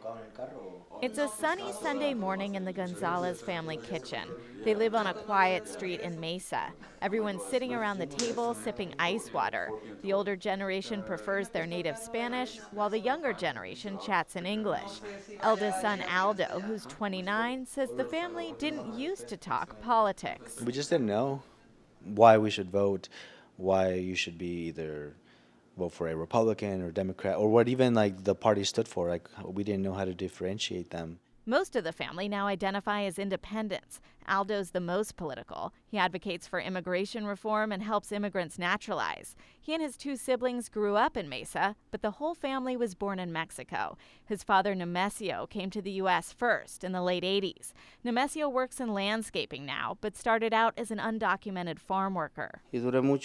It's a sunny Sunday morning in the Gonzalez family kitchen. They live on a quiet street in Mesa. Everyone's sitting around the table sipping ice water. The older generation prefers their native Spanish, while the younger generation chats in English. Eldest son Aldo, who's 29, says the family didn't used to talk politics. We just didn't know why we should vote, why you should be either vote for a Republican or Democrat, or what even like the party stood for. Like, we didn't know how to differentiate them. Most of the family now identify as independents. Aldo's the most political. He advocates for immigration reform and helps immigrants naturalize. He and his two siblings grew up in Mesa, but the whole family was born in Mexico. His father, Nemesio, came to the U.S. first in the late 80s. Nemesio works in landscaping now, but started out as an undocumented farm worker. I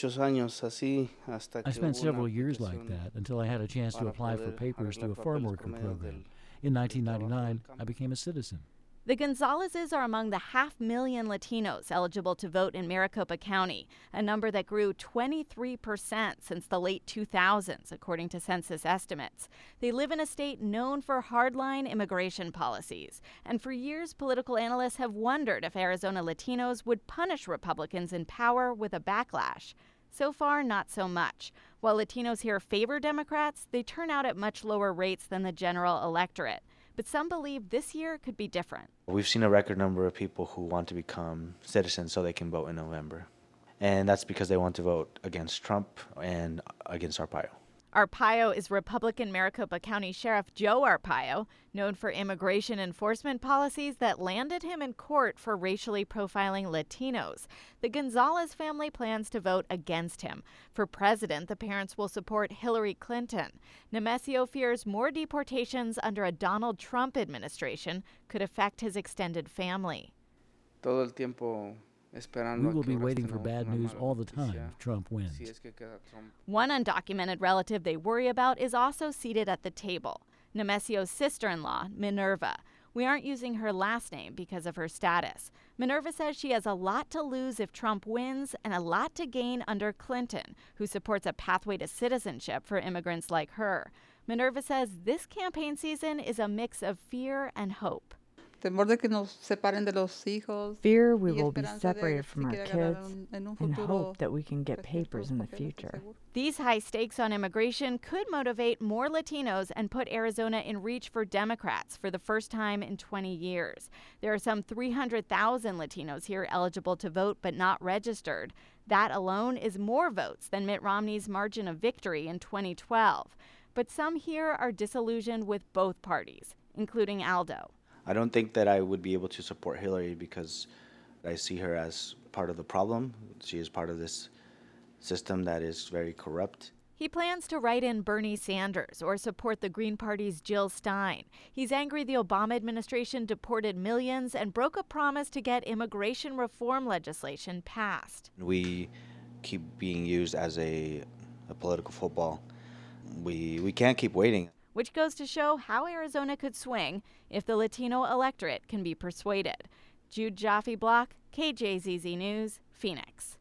spent several years like that until I had a chance to apply for papers through a farm worker program. In 1999, I became a citizen. The Gonzalezes are among the 500,000 Latinos eligible to vote in Maricopa County, a number that grew 23% since the late 2000s, according to census estimates. They live in a state known for hardline immigration policies. And for years, political analysts have wondered if Arizona Latinos would punish Republicans in power with a backlash. So far, not so much. While Latinos here favor Democrats, they turn out at much lower rates than the general electorate. But some believe this year could be different. We've seen a record number of people who want to become citizens so they can vote in November. And that's because they want to vote against Trump and against Arpaio. Arpaio is Republican Maricopa County Sheriff Joe Arpaio, known for immigration enforcement policies that landed him in court for racially profiling Latinos. The Gonzalez family plans to vote against him. For president, the parents will support Hillary Clinton. Nemesio fears more deportations under a Donald Trump administration could affect his extended family. Todo el tiempo. We will be waiting for bad news all the time if Trump wins. One undocumented relative they worry about is also seated at the table, Nemesio's sister-in-law, Minerva. We aren't using her last name because of her status. Minerva says she has a lot to lose if Trump wins and a lot to gain under Clinton, who supports a pathway to citizenship for immigrants like her. Minerva says this campaign season is a mix of fear and hope. Fear we will be separated from our kids, and hope that we can get papers in the future. These high stakes on immigration could motivate more Latinos and put Arizona in reach for Democrats for the first time in 20 years. There are some 300,000 Latinos here eligible to vote but not registered. That alone is more votes than Mitt Romney's margin of victory in 2012. But some here are disillusioned with both parties, including Aldo. I don't think that I would be able to support Hillary because I see her as part of the problem. She is part of this system that is very corrupt. He plans to write in Bernie Sanders or support the Green Party's Jill Stein. He's angry the Obama administration deported millions and broke a promise to get immigration reform legislation passed. We keep being used as a political football. We can't keep waiting. Which goes to show how Arizona could swing if the Latino electorate can be persuaded. Jude Jaffe Block, KJZZ News, Phoenix.